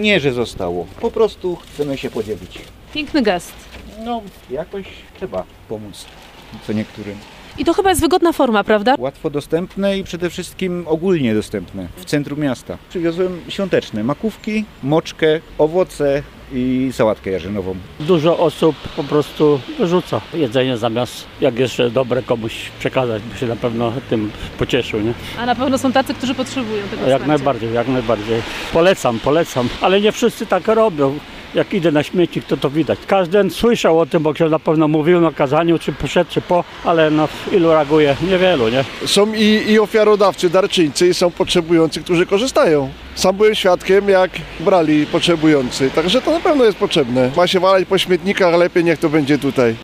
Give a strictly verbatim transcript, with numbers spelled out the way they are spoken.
Nie, że zostało. Po prostu chcemy się podzielić. Piękny gest. No, jakoś trzeba pomóc co niektórym. I to chyba jest wygodna forma, prawda? Łatwo dostępne i przede wszystkim ogólnie dostępne w centrum miasta. Przywiozłem świąteczne makówki, moczkę, owoce i sałatkę jarzynową. Dużo osób po prostu wyrzuca jedzenie zamiast, jak jeszcze dobre, komuś przekazać, by się na pewno tym pocieszył, nie? A na pewno są tacy, którzy potrzebują tego Jak wsparcia. najbardziej, jak najbardziej. Polecam, polecam, ale nie wszyscy tak robią. Jak idę na śmietnik, to to widać. Każdy słyszał o tym, bo ksiądz na pewno mówił na kazaniu, czy przed, czy po, ale no ilu reaguje? Niewielu, nie? Są i, i ofiarodawcy, darczyńcy, i są potrzebujący, którzy korzystają. Sam byłem świadkiem, jak brali potrzebujący, także to na pewno jest potrzebne. Ma się walać po śmietnikach, lepiej niech to będzie tutaj.